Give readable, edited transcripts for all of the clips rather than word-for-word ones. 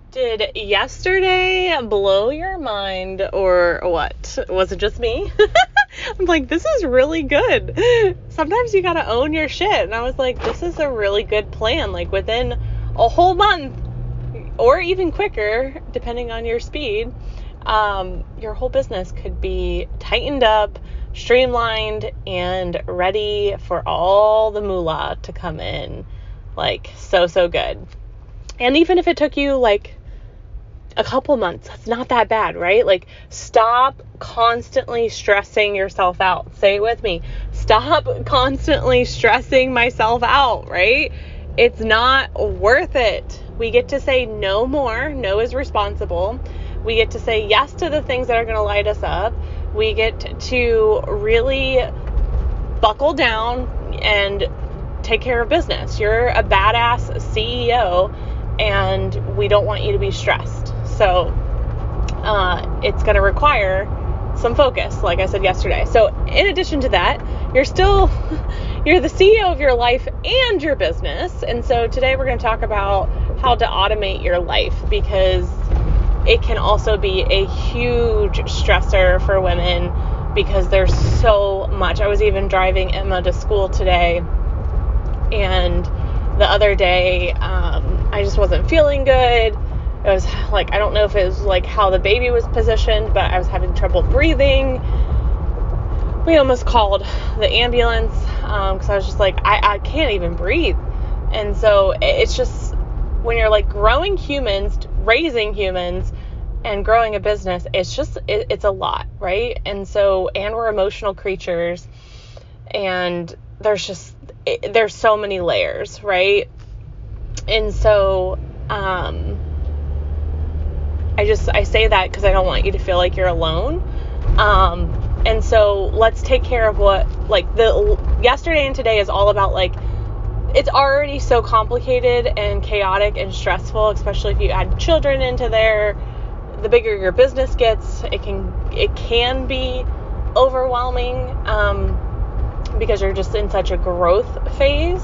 Did yesterday blow your mind or what? Was it just me? I'm like, this is really good. Sometimes you gotta own your shit. And I was like, this is a really good plan. Like within a whole month or even quicker, depending on your speed, your whole business could be tightened up, streamlined, and ready for all the moolah to come in. Like so good. And even if it took you like a couple months, that's not that bad, right? Like, stop constantly stressing yourself out. Say it with me. Stop constantly stressing myself out, right? It's not worth it. We get to say no more. No is responsible. We get to say yes to the things that are going to light us up. We get to really buckle down and take care of business. You're a badass CEO, and we don't want you to be stressed. So it's going to require some focus, like I said yesterday. So in addition to that, you're the CEO of your life and your business. And so today we're going to talk about how to automate your life, because it can also be a huge stressor for women because there's so much. I was even driving Emma to school today, and the other day I just wasn't feeling good. It was like, I don't know if it was like how the baby was positioned, but I was having trouble breathing. We almost called the ambulance because I was just like, I can't even breathe. And so it's just, when you're like growing humans, raising humans, and growing a business, it's a lot, right? And we're emotional creatures, and there's so many layers, right? And so I say that because I don't want you to feel like you're alone. And so let's take care of what, like, the yesterday and today is all about. Like, it's already so complicated and chaotic and stressful, especially if you add children into there. The bigger your business gets, it can be overwhelming, because you're just in such a growth phase.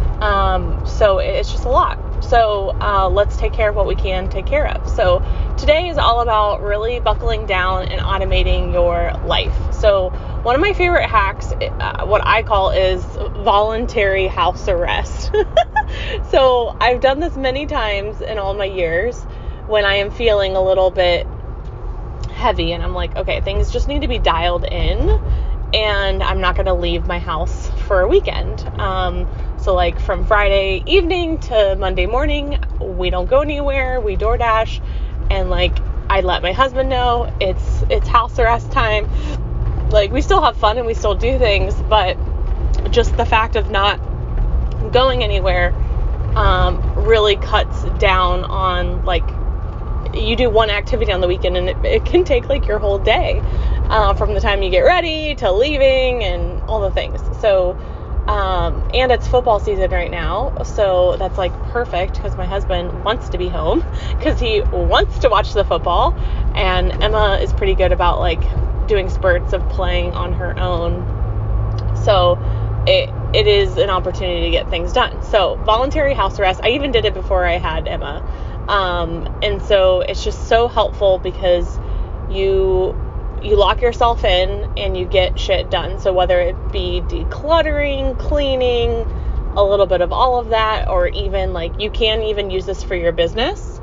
So it's just a lot. So let's take care of what we can take care of. So today is all about really buckling down and automating your life. So one of my favorite hacks, what I call, is voluntary house arrest. So I've done this many times in all my years when I am feeling a little bit heavy and I'm like, okay, things just need to be dialed in, and I'm not going to leave my house for a weekend. So like from Friday evening to Monday morning, we don't go anywhere. We DoorDash, and like I let my husband know it's house arrest time. Like, we still have fun and we still do things, but just the fact of not going anywhere really cuts down on, like, you do one activity on the weekend and it can take like your whole day, from the time you get ready to leaving and all the things. So and it's football season right now, so that's like perfect because my husband wants to be home because he wants to watch the football, and Emma is pretty good about like doing spurts of playing on her own. So it is an opportunity to get things done. So voluntary house arrest, I even did it before I had Emma. And so it's just so helpful because you lock yourself in and you get shit done. So whether it be decluttering, cleaning, a little bit of all of that, or even like you can even use this for your business.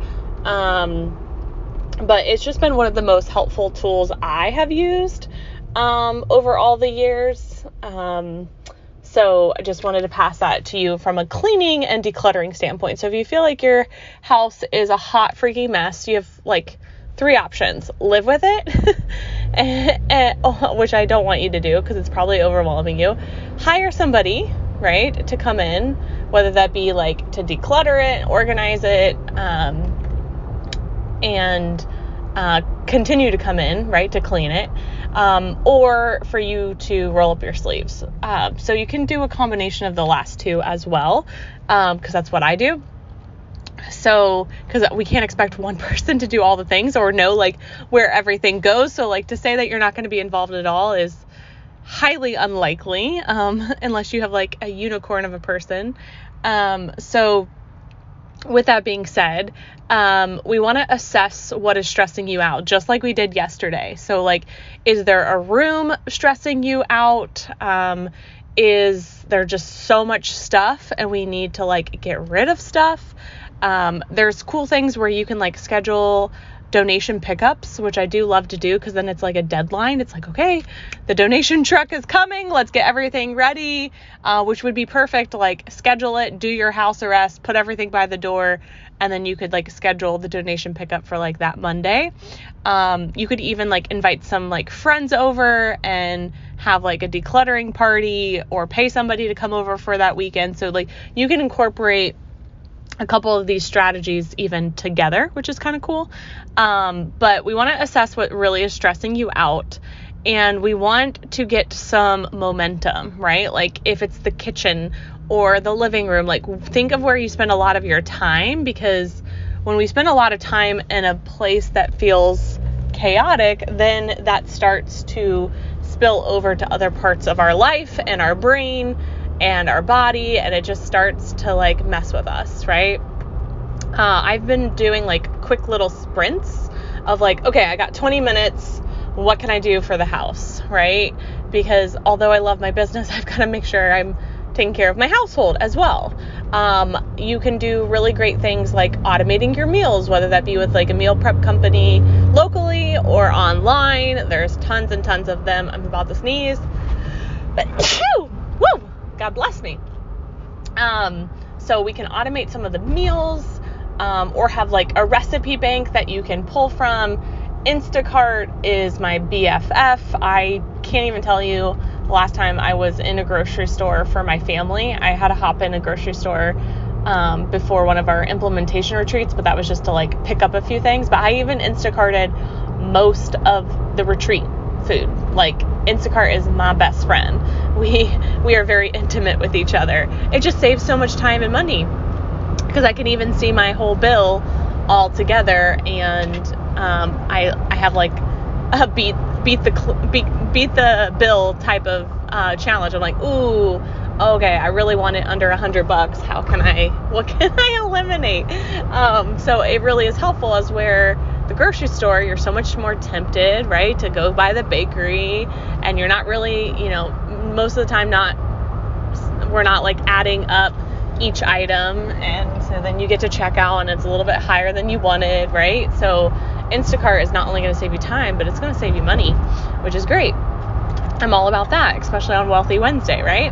But it's just been one of the most helpful tools I have used over all the years. So I just wanted to pass that to you from a cleaning and decluttering standpoint. So if you feel like your house is a hot freaking mess, you have like 3 options. Live with it, which I don't want you to do because it's probably overwhelming you. Hire somebody, right, to come in, whether that be like to declutter it, organize it, and continue to come in, right, to clean it, or for you to roll up your sleeves. So you can do a combination of the last 2 as well, because that's what I do. So, because we can't expect one person to do all the things or know like where everything goes. So like to say that you're not going to be involved at all is highly unlikely, unless you have like a unicorn of a person. So with that being said, we want to assess what is stressing you out, just like we did yesterday. So like, is there a room stressing you out? Is there just so much stuff and we need to like get rid of stuff? There's cool things where you can like schedule donation pickups, which I do love to do because then it's like a deadline. It's like, okay, the donation truck is coming. Let's get everything ready, which would be perfect. Like schedule it, do your house arrest, put everything by the door, and then you could like schedule the donation pickup for like that Monday. You could even like invite some like friends over and have like a decluttering party or pay somebody to come over for that weekend. So like you can incorporate a couple of these strategies even together, which is kind of cool. But we want to assess what really is stressing you out, and we want to get some momentum, right? Like if it's the kitchen or the living room, like think of where you spend a lot of your time, because when we spend a lot of time in a place that feels chaotic, then that starts to spill over to other parts of our life and our brain and our body, and it just starts to like mess with us, right? I've been doing like quick little sprints of like, okay, I got 20 minutes. What can I do for the house, right? Because although I love my business, I've got to make sure I'm taking care of my household as well. You can do really great things like automating your meals, whether that be with like a meal prep company locally or online. There's tons and tons of them. I'm about to sneeze, but woo! God bless me. So we can automate some of the meals, or have like a recipe bank that you can pull from. Instacart is my BFF. I can't even tell you the last time I was in a grocery store for my family. I had to hop in a grocery store before one of our implementation retreats, but that was just to like pick up a few things. But I even Instacarted most of the retreat food. Like Instacart is my best friend. We are very intimate with each other. It just saves so much time and money because I can even see my whole bill all together, and I have like a beat the bill type of challenge. I'm like, ooh, okay, I really want it under $100. What can I eliminate? So it really is helpful, as where the grocery store, you're so much more tempted, right, to go by the bakery, and you're not really, most of the time we're not like adding up each item, and so then you get to check out and it's a little bit higher than you wanted, right? So Instacart is not only going to save you time, but it's going to save you money, which is great. I'm all about that, especially on Wealthy Wednesday, right?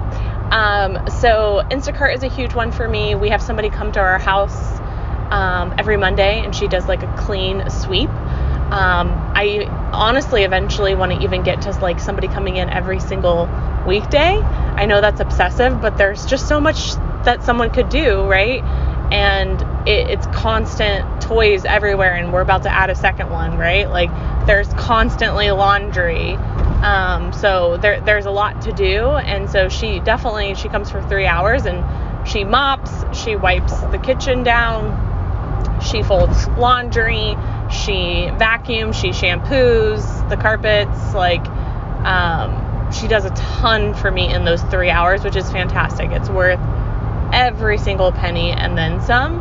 So Instacart is a huge one for me. We have somebody come to our house every Monday, and she does like a clean sweep. I honestly eventually want to even get to like somebody coming in every single weekday. I know that's obsessive, but there's just so much that someone could do, right? And it's constant toys everywhere, and we're about to add a second one, right? Like there's constantly laundry. So there's a lot to do. And so she comes for 3 hours, and she mops, she wipes the kitchen down, she folds laundry, she vacuums, she shampoos the carpets. Like, she does a ton for me in those 3 hours, which is fantastic. It's worth every single penny and then some.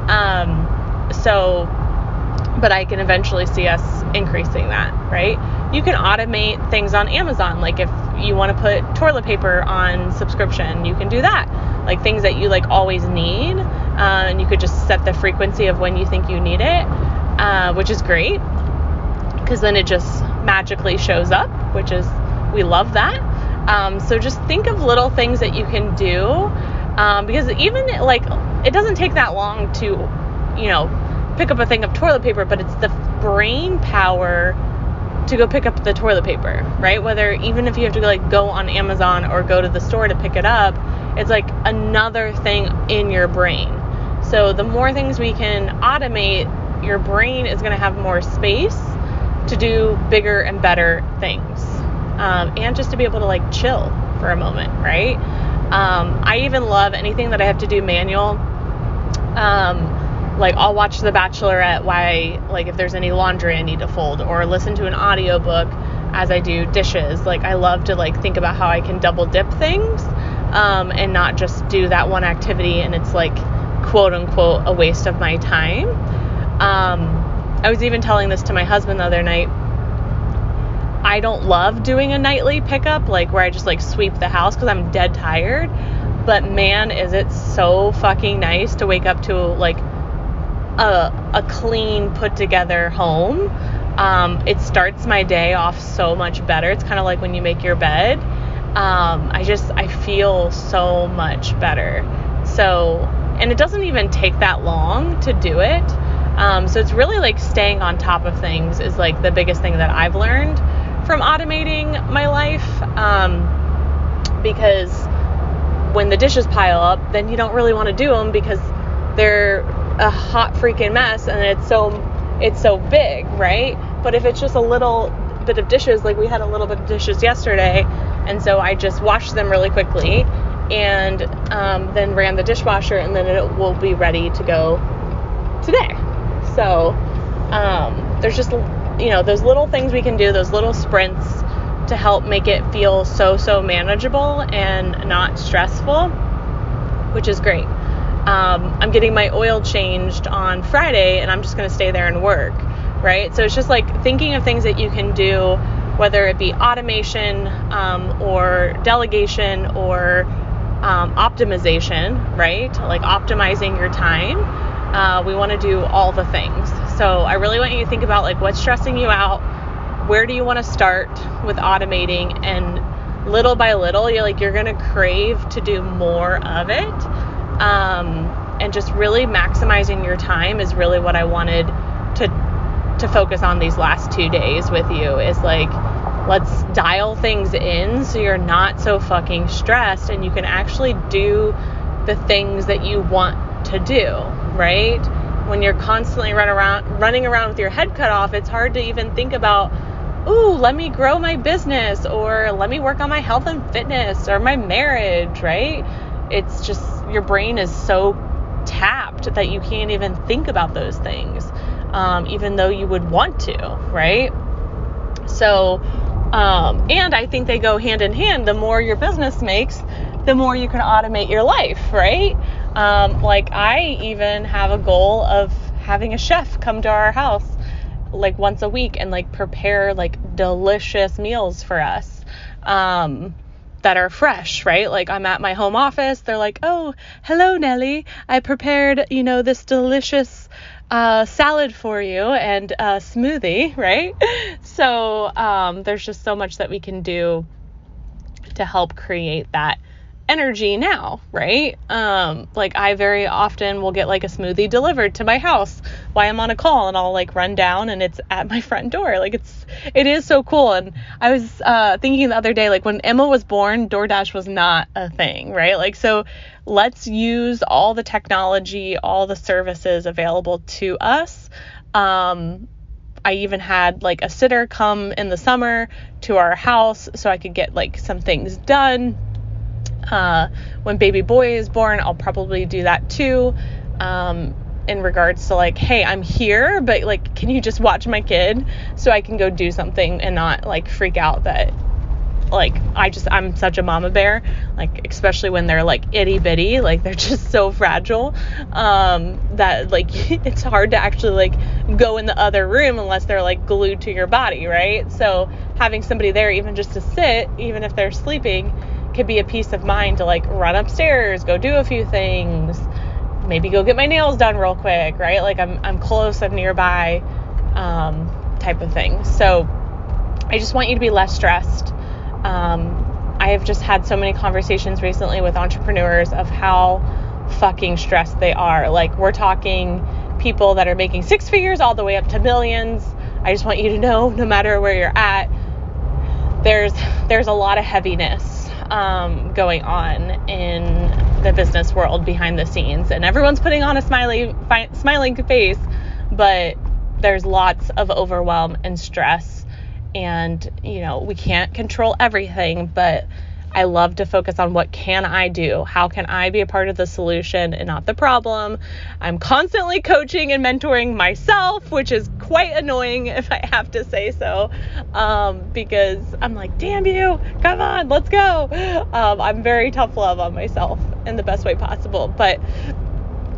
But I can eventually see us increasing that, right? You can automate things on Amazon. Like if you want to put toilet paper on subscription, you can do that. Like things that you like always need. And you could just set the frequency of when you think you need it, which is great, because then it just magically shows up, we love that. So just think of little things that you can do, because even like it doesn't take that long to, pick up a thing of toilet paper, but it's the brain power to go pick up the toilet paper, right? Whether even if you have to like go on Amazon or go to the store to pick it up, it's like another thing in your brain. So the more things we can automate, your brain is going to have more space to do bigger and better things, and just to be able to like chill for a moment, right? I even love anything that I have to do manual. Like I'll watch The Bachelorette like if there's any laundry I need to fold, or listen to an audiobook as I do dishes. Like I love to like think about how I can double dip things, and not just do that one activity and it's like quote unquote a waste of my time. I was even telling this to my husband the other night. I don't love doing a nightly pickup, like where I just like sweep the house, because I'm dead tired. But man, is it so fucking nice to wake up to like a clean, put together home. It starts my day off so much better. It's kind of like when you make your bed. I feel so much better. So, and it doesn't even take that long to do it. So it's really like staying on top of things is like the biggest thing that I've learned from automating my life. Because when the dishes pile up, then you don't really want to do them because they're a hot freaking mess and it's so big, right? But if it's just a little bit of dishes, like we had a little bit of dishes yesterday, and so I just washed them really quickly and then ran the dishwasher, and then it will be ready to go today. So there's just, those little things we can do, those little sprints to help make it feel so manageable and not stressful, which is great. I'm getting my oil changed on Friday, and I'm just going to stay there and work, right? So it's just like thinking of things that you can do, whether it be automation or delegation or optimization, right? Like optimizing your time. We want to do all the things. So I really want you to think about like what's stressing you out. Where do you want to start with automating? And little by little, you're going to crave to do more of it. And just really maximizing your time is really what I wanted to focus on these last 2 days with you, is like, let's dial things in so you're not so fucking stressed and you can actually do the things that you want to do, right? When you're constantly running around with your head cut off, it's hard to even think about, ooh, let me grow my business, or let me work on my health and fitness, or my marriage, right? It's just, your brain is so tapped that you can't even think about those things, even though you would want to, right? So, and I think they go hand in hand. The more your business makes, the more you can automate your life, right? Like I even have a goal of having a chef come to our house like once a week and like prepare like delicious meals for us, that are fresh, right? Like I'm at my home office. They're like, oh, hello, Nellie. I prepared, this delicious salad for you and a smoothie, right? So there's just so much that we can do to help create that energy now, right? Like I very often will get like a smoothie delivered to my house while I'm on a call, and I'll like run down and it's at my front door. Like it is so cool. And I was thinking the other day, like when Emma was born, DoorDash was not a thing, right? Like, so let's use all the technology, all the services available to us. I even had like a sitter come in the summer to our house so I could get like some things done. When baby boy is born, I'll probably do that too. In regards to like, hey, I'm here, but like, can you just watch my kid so I can go do something and not like freak out that like, I'm such a mama bear, like, especially when they're like itty bitty, like they're just so fragile, that like, it's hard to actually like go in the other room unless they're like glued to your body. Right. So having somebody there, even just to sit, even if they're sleeping, could be a peace of mind to like run upstairs, go do a few things, maybe go get my nails done real quick, right? Like I'm close and nearby, type of thing. So I just want you to be less stressed. I have just had so many conversations recently with entrepreneurs of how fucking stressed they are. Like we're talking people that are making 6 figures all the way up to millions. I just want you to know, no matter where you're at, there's a lot of heaviness going on in the business world behind the scenes, and everyone's putting on a smiling face, but there's lots of overwhelm and stress, and we can't control everything, but I love to focus on what can I do? How can I be a part of the solution and not the problem? I'm constantly coaching and mentoring myself, which is quite annoying if I have to say so, because I'm like, damn you, come on, let's go. I'm very tough love on myself in the best way possible, but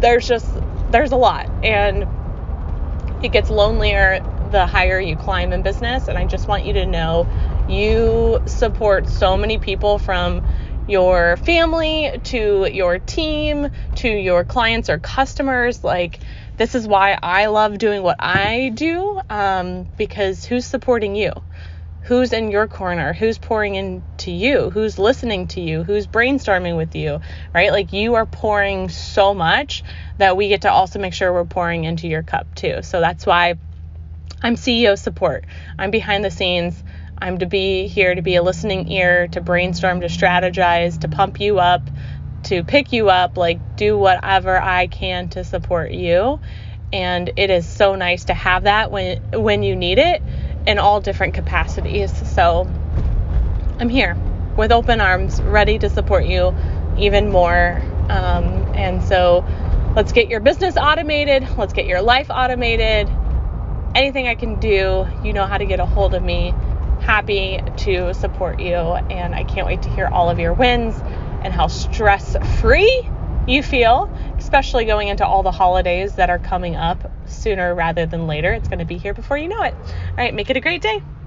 there's a lot, and it gets lonelier the higher you climb in business. And I just want you to know you support so many people, from your family to your team to your clients or customers. Like, this is why I love doing what I do, because who's supporting you? Who's in your corner? Who's pouring into you? Who's listening to you? Who's brainstorming with you, right? Like, you are pouring so much that we get to also make sure we're pouring into your cup too. So that's why I'm CEO support. I'm behind the scenes. I'm to be here to be a listening ear, to brainstorm, to strategize, to pump you up, to pick you up, like, do whatever I can to support you. And it is so nice to have that when you need it, in all different capacities. So I'm here with open arms, ready to support you even more. And so let's get your business automated. Let's get your life automated. Anything I can do, you know how to get a hold of me. Happy to support you. And I can't wait to hear all of your wins and how stress-free you feel, especially going into all the holidays that are coming up sooner rather than later. It's going to be here before you know it. All right, make it a great day.